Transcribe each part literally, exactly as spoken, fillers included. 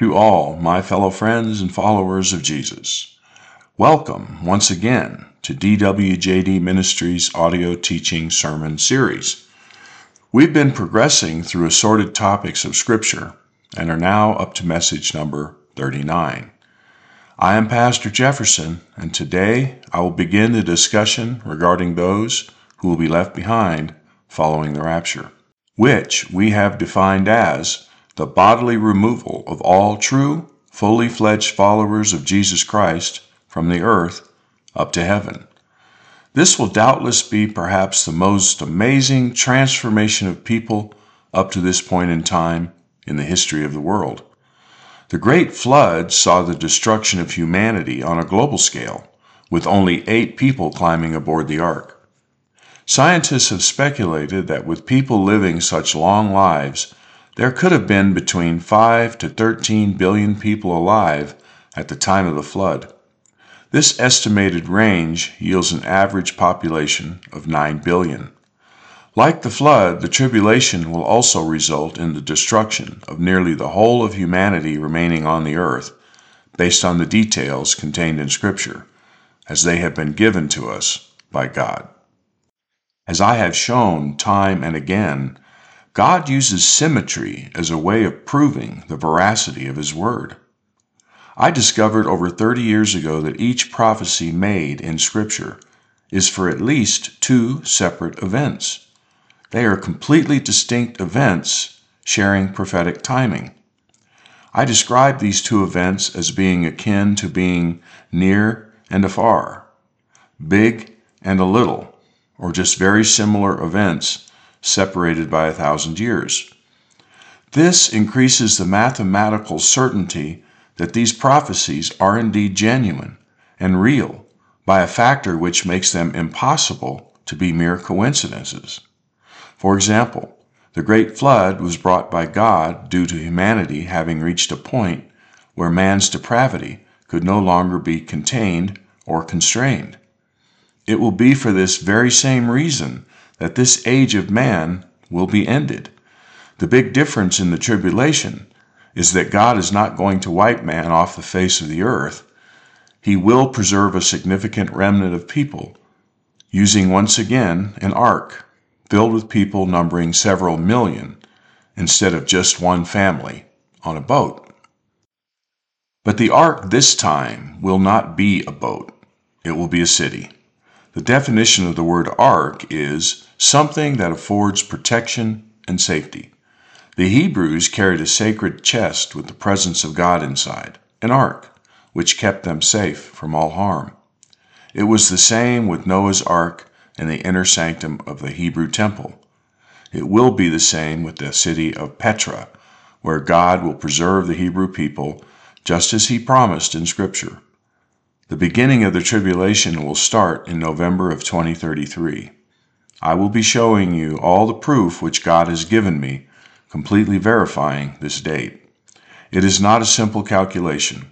to all my fellow friends and followers of Jesus. Welcome once again to D W J D Ministries audio teaching sermon series. We've been progressing through assorted topics of Scripture and are now up to message number thirty-nine. I am Pastor Jefferson, and today I will begin the discussion regarding those who will be left behind following the rapture, which we have defined as the bodily removal of all true, fully fledged followers of Jesus Christ from the earth up to heaven. This will doubtless be perhaps the most amazing transformation of people up to this point in time in the history of the world. The Great Flood saw the destruction of humanity on a global scale, with only eight people climbing aboard the ark. Scientists have speculated that with people living such long lives, there could have been between five to thirteen billion people alive at the time of the flood. This estimated range yields an average population of nine billion. Like the flood, the tribulation will also result in the destruction of nearly the whole of humanity remaining on the earth, based on the details contained in Scripture, as they have been given to us by God. As I have shown time and again, God uses symmetry as a way of proving the veracity of His Word. I discovered over thirty years ago that each prophecy made in Scripture is for at least two separate events. They are completely distinct events sharing prophetic timing. I describe these two events as being akin to being near and afar, big and a little, or just very similar events separated by a thousand years. This increases the mathematical certainty that these prophecies are indeed genuine and real by a factor which makes them impossible to be mere coincidences. For example, the Great Flood was brought by God due to humanity having reached a point where man's depravity could no longer be contained or constrained. It will be for this very same reason that this age of man will be ended. The big difference in the tribulation is that God is not going to wipe man off the face of the earth. He will preserve a significant remnant of people, using once again an ark filled with people numbering several million instead of just one family on a boat. But the ark this time will not be a boat. It will be a city. The definition of the word ark is something that affords protection and safety. The Hebrews carried a sacred chest with the presence of God inside, an ark, which kept them safe from all harm. It was the same with Noah's ark in the inner sanctum of the Hebrew temple. It will be the same with the city of Petra, where God will preserve the Hebrew people just as He promised in Scripture. The beginning of the tribulation will start in November of twenty thirty-three. I will be showing you all the proof which God has given me, completely verifying this date. It is not a simple calculation.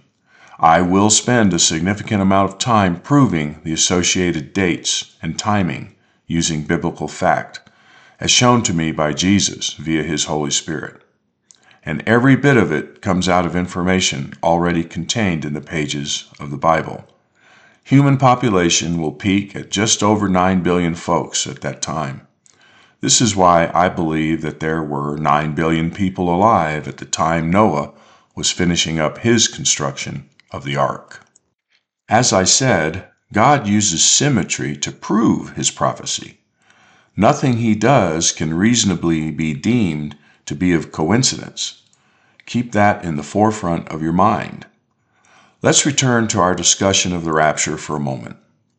I will spend a significant amount of time proving the associated dates and timing using biblical fact, as shown to me by Jesus via His Holy Spirit. And every bit of it comes out of information already contained in the pages of the Bible. Human population will peak at just over nine billion folks at that time. This is why I believe that there were nine billion people alive at the time Noah was finishing up his construction of the ark. As I said, God uses symmetry to prove His prophecy. Nothing He does can reasonably be deemed to be of coincidence. Keep that in the forefront of your mind. Let's return to our discussion of the rapture for a moment.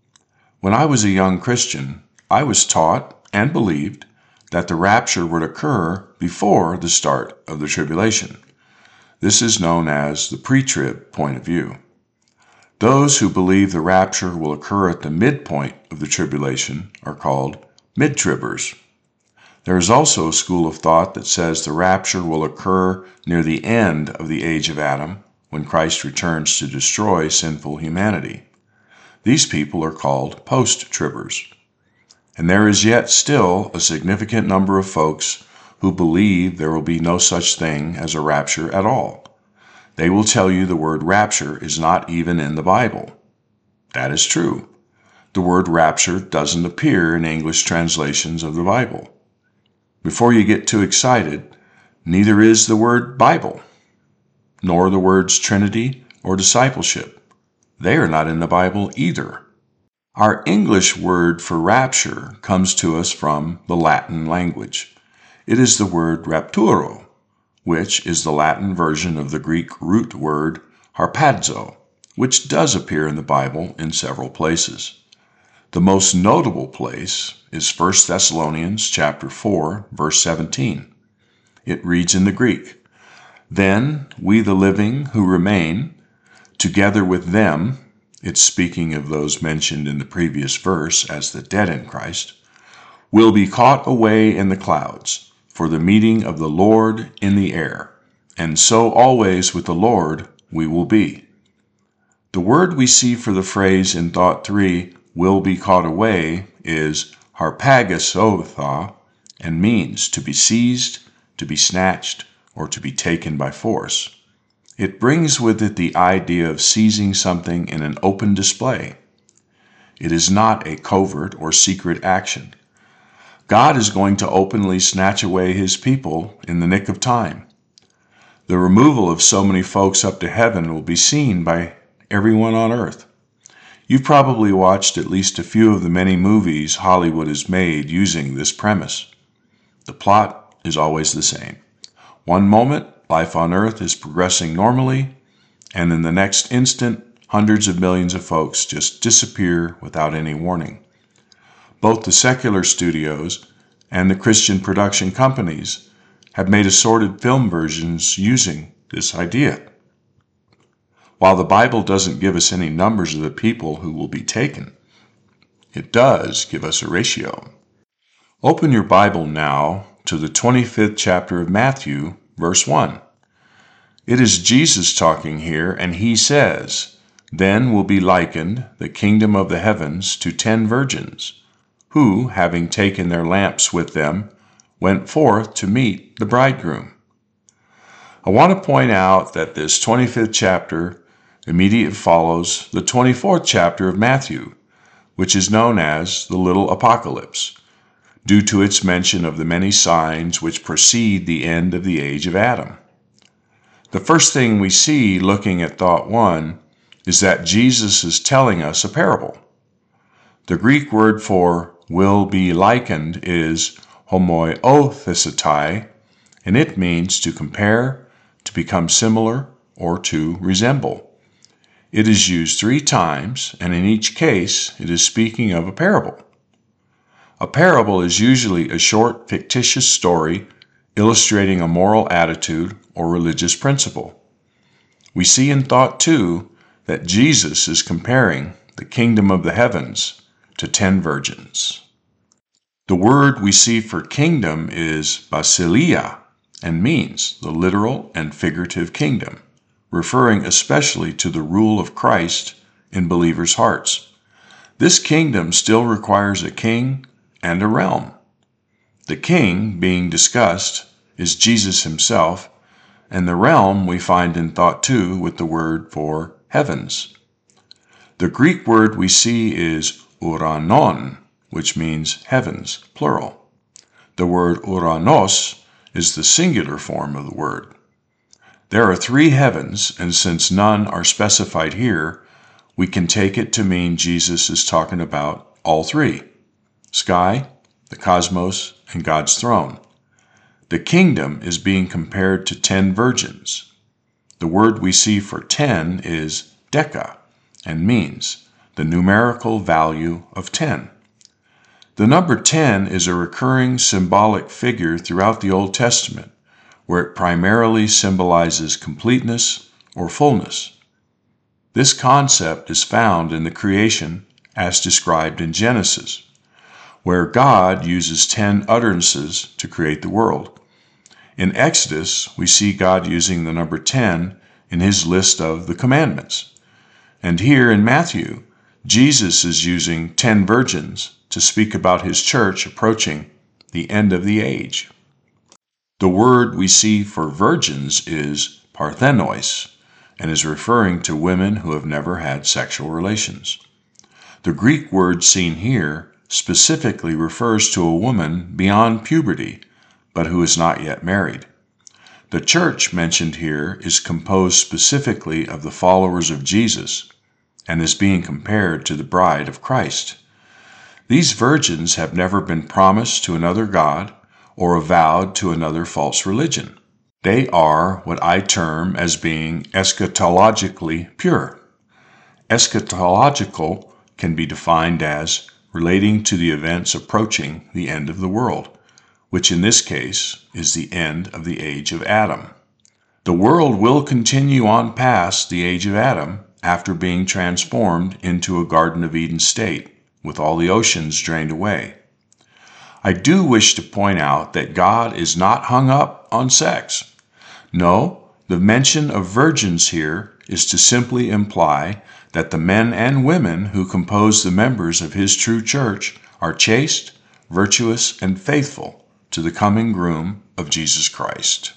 When I was a young Christian, I was taught and believed that the rapture would occur before the start of the tribulation. This is known as the pre-trib point of view. Those who believe the rapture will occur at the midpoint of the tribulation are called mid-tribbers. There is also a school of thought that says the rapture will occur near the end of the age of Adam, when Christ returns to destroy sinful humanity. These people are called post-tribbers. And there is yet still a significant number of folks who believe there will be no such thing as a rapture at all. They will tell you the word rapture is not even in the Bible. That is true. The word rapture doesn't appear in English translations of the Bible. Before you get too excited, neither is the word Bible, nor the words Trinity or discipleship. They are not in the Bible either. Our English word for rapture comes to us from the Latin language. It is the word rapturo, which is the Latin version of the Greek root word harpazo, which does appear in the Bible in several places. The most notable place is First Thessalonians chapter four, verse seventeen. It reads in the Greek, "Then we the living who remain, together with them," it's speaking of those mentioned in the previous verse as the dead in Christ, "will be caught away in the clouds for the meeting of the Lord in the air, and so always with the Lord we will be." The word we see for the phrase in Thought three, "will be caught away," is harpagasotha, and means to be seized, to be snatched, or to be taken by force. It brings with it the idea of seizing something in an open display. It is not a covert or secret action. God is going to openly snatch away his people in the nick of time. The removal of so many folks up to heaven will be seen by everyone on earth. You've probably watched at least a few of the many movies Hollywood has made using this premise. The plot is always the same. One moment, life on earth is progressing normally, and in the next instant, hundreds of millions of folks just disappear without any warning. Both the secular studios and the Christian production companies have made assorted film versions using this idea. While the Bible doesn't give us any numbers of the people who will be taken, it does give us a ratio. Open your Bible now to the twenty-fifth chapter of Matthew, verse one. It is Jesus talking here, and he says, "Then will be likened the kingdom of the heavens to ten virgins, who, having taken their lamps with them, went forth to meet the bridegroom." I want to point out that this twenty-fifth chapter immediately follows the twenty-fourth chapter of Matthew, which is known as the Little Apocalypse, due to its mention of the many signs which precede the end of the age of Adam. The first thing we see looking at Thought one is that Jesus is telling us a parable. The Greek word for will be likened is homoiouthesetai, and it means to compare, to become similar, or to resemble. It is used three times, and in each case it is speaking of a parable. A parable is usually a short, fictitious story illustrating a moral attitude or religious principle. We see in Thought two that Jesus is comparing the kingdom of the heavens to ten virgins. The word we see for kingdom is basileia and means the literal and figurative kingdom, referring especially to the rule of Christ in believers' hearts. This kingdom still requires a king and a realm. The king being discussed is Jesus himself, and the realm we find in Thought two with the word for heavens. The Greek word we see is uranon, which means heavens, plural. The word uranos is the singular form of the word. There are three heavens, and since none are specified here, we can take it to mean Jesus is talking about all three: sky, the cosmos, and God's throne. The kingdom is being compared to ten virgins. The word we see for ten is deca and means the numerical value of ten. The number ten is a recurring symbolic figure throughout the Old Testament, where it primarily symbolizes completeness or fullness. This concept is found in the creation as described in Genesis, where God uses ten utterances to create the world. In Exodus, we see God using the number ten in his list of the commandments. And here in Matthew, Jesus is using ten virgins to speak about his church approaching the end of the age. The word we see for virgins is parthenois, and is referring to women who have never had sexual relations. The Greek word seen here specifically refers to a woman beyond puberty, but who is not yet married. The church mentioned here is composed specifically of the followers of Jesus and is being compared to the bride of Christ. These virgins have never been promised to another god or avowed to another false religion. They are what I term as being eschatologically pure. Eschatological can be defined as relating to the events approaching the end of the world, which in this case is the end of the age of Adam. The world will continue on past the age of Adam after being transformed into a Garden of Eden state, with all the oceans drained away. I do wish to point out that God is not hung up on sex. No, the mention of virgins here is to simply imply that the men and women who compose the members of His true church are chaste, virtuous, and faithful to the coming groom of Jesus Christ.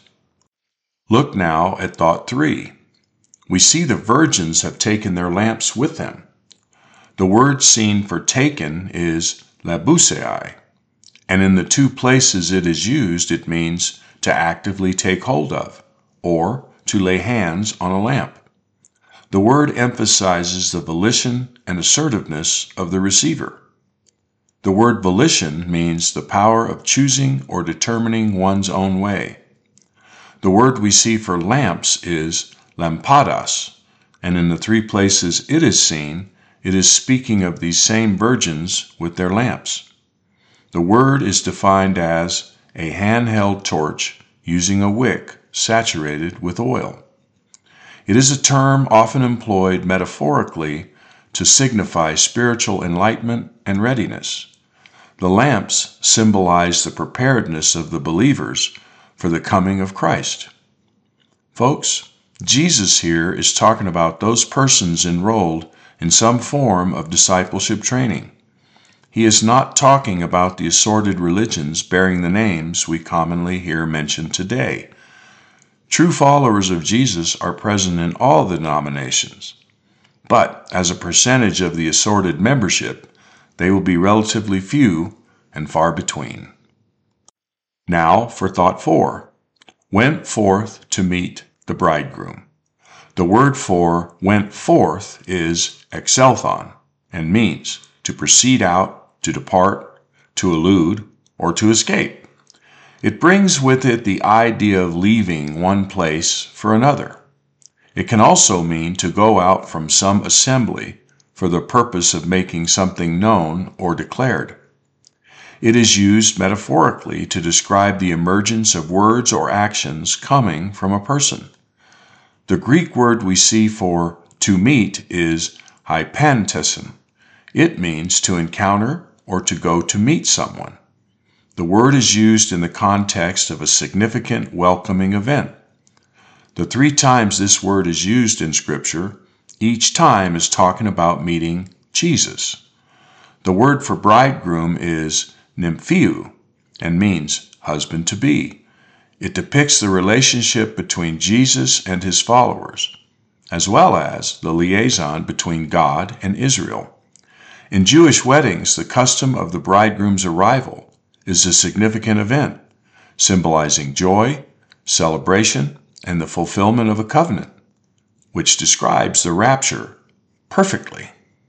Look now at thought three. We see the virgins have taken their lamps with them. The word seen for taken is labusei, and in the two places it is used, it means to actively take hold of, or to lay hands on a lamp. The word emphasizes the volition and assertiveness of the receiver. The word volition means the power of choosing or determining one's own way. The word we see for lamps is lampadas, and in the three places it is seen, it is speaking of these same virgins with their lamps. The word is defined as a handheld torch using a wick saturated with oil. It is a term often employed metaphorically to signify spiritual enlightenment and readiness. The lamps symbolize the preparedness of the believers for the coming of Christ. Folks, Jesus here is talking about those persons enrolled in some form of discipleship training. He is not talking about the assorted religions bearing the names we commonly hear mentioned today. True followers of Jesus are present in all the denominations, but as a percentage of the assorted membership, they will be relatively few and far between. Now for thought four. Went forth to meet the bridegroom. The word for went forth is exelthon and means to proceed out, to depart, to elude, or to escape. It brings with it the idea of leaving one place for another. It can also mean to go out from some assembly for the purpose of making something known or declared. It is used metaphorically to describe the emergence of words or actions coming from a person. The Greek word we see for to meet is hypantesin. It means to encounter or to go to meet someone. The word is used in the context of a significant welcoming event. The three times this word is used in Scripture, each time is talking about meeting Jesus. The word for bridegroom is nympheu and means husband-to-be. It depicts the relationship between Jesus and his followers, as well as the liaison between God and Israel. In Jewish weddings, the custom of the bridegroom's arrival is a significant event, symbolizing joy, celebration, and the fulfillment of a covenant, which describes the rapture perfectly.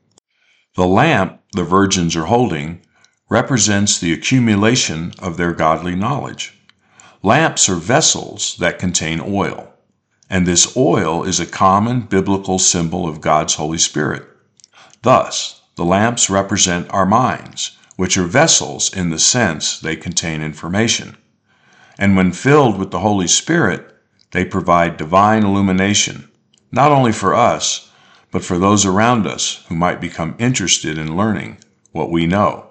The lamp the virgins are holding represents the accumulation of their godly knowledge. Lamps are vessels that contain oil, and this oil is a common biblical symbol of God's Holy Spirit. Thus, the lamps represent our minds, which are vessels in the sense they contain information. And when filled with the Holy Spirit, they provide divine illumination, not only for us, but for those around us who might become interested in learning what we know.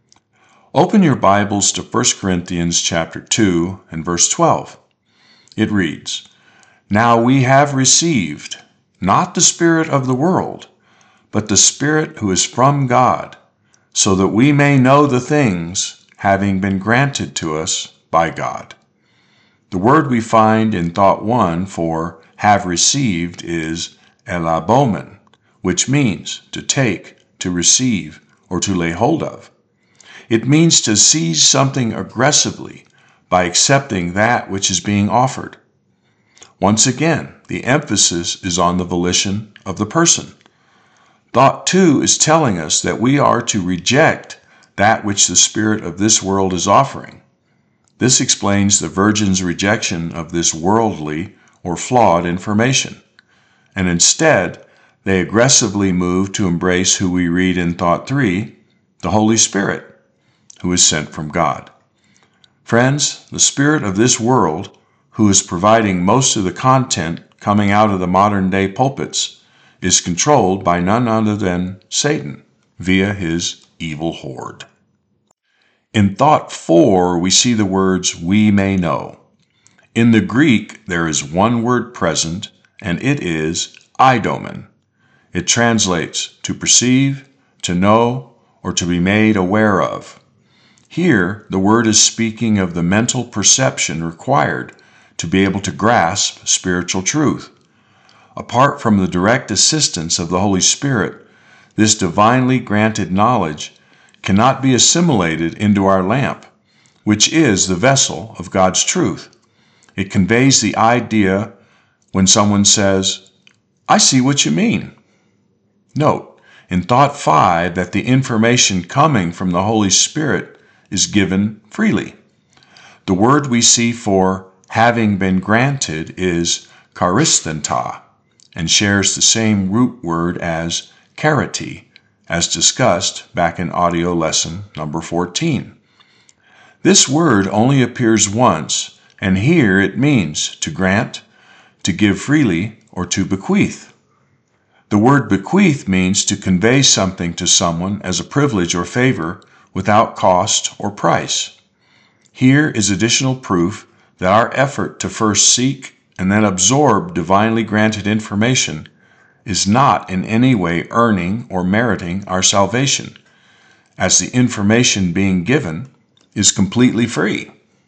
Open your Bibles to First Corinthians chapter two and verse twelve. It reads, "Now we have received not the spirit of the world, but the Spirit who is from God, so that we may know the things having been granted to us by God." The word we find in thought one for have received is elabomen, which means to take, to receive, or to lay hold of. It means to seize something aggressively by accepting that which is being offered. Once again, the emphasis is on the volition of the person. Thought two is telling us that we are to reject that which the spirit of this world is offering. This explains the virgin's rejection of this worldly or flawed information, and instead they aggressively move to embrace who we read in Thought three, the Holy Spirit, who is sent from God. Friends, the spirit of this world, who is providing most of the content coming out of the modern-day pulpits, is controlled by none other than Satan via his evil horde. In Thought four, we see the words, "we may know." In the Greek, there is one word present, and it is eidomen. It translates to perceive, to know, or to be made aware of. Here, the word is speaking of the mental perception required to be able to grasp spiritual truth. Apart from the direct assistance of the Holy Spirit, this divinely granted knowledge cannot be assimilated into our lamp, which is the vessel of God's truth. It conveys the idea when someone says, "I see what you mean." Note, in Thought five, that the information coming from the Holy Spirit is given freely. The word we see for having been granted is charisthenta, and shares the same root word as charity, as discussed back in audio lesson number fourteen. This word only appears once, and here it means to grant, to give freely, or to bequeath. The word bequeath means to convey something to someone as a privilege or favor without cost or price. Here is additional proof that our effort to first seek and then absorb divinely granted information is not in any way earning or meriting our salvation, as the information being given is completely free.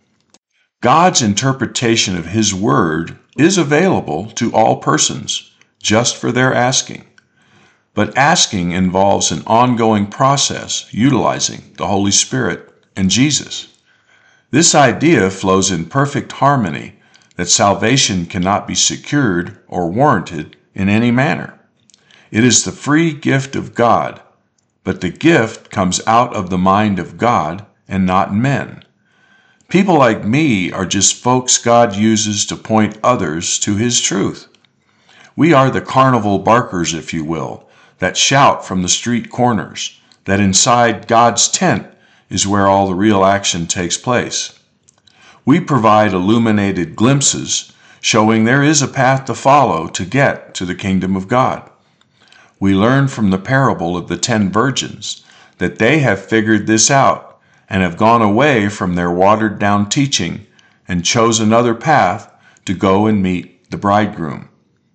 God's interpretation of His Word is available to all persons, just for their asking. But asking involves an ongoing process utilizing the Holy Spirit and Jesus. This idea flows in perfect harmony that salvation cannot be secured or warranted in any manner. It is the free gift of God, but the gift comes out of the mind of God and not men. People like me are just folks God uses to point others to His truth. We are the carnival barkers, if you will, that shout from the street corners that inside God's tent is where all the real action takes place. We provide illuminated glimpses showing there is a path to follow to get to the kingdom of God. We learn from the parable of the ten virgins that they have figured this out and have gone away from their watered-down teaching and chose another path to go and meet the bridegroom.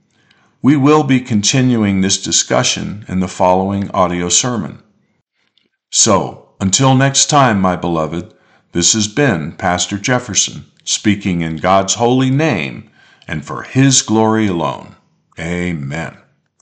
We will be continuing this discussion in the following audio sermon. So, until next time, my beloved, this has been Pastor Jefferson, speaking in God's holy name and for His glory alone. Amen.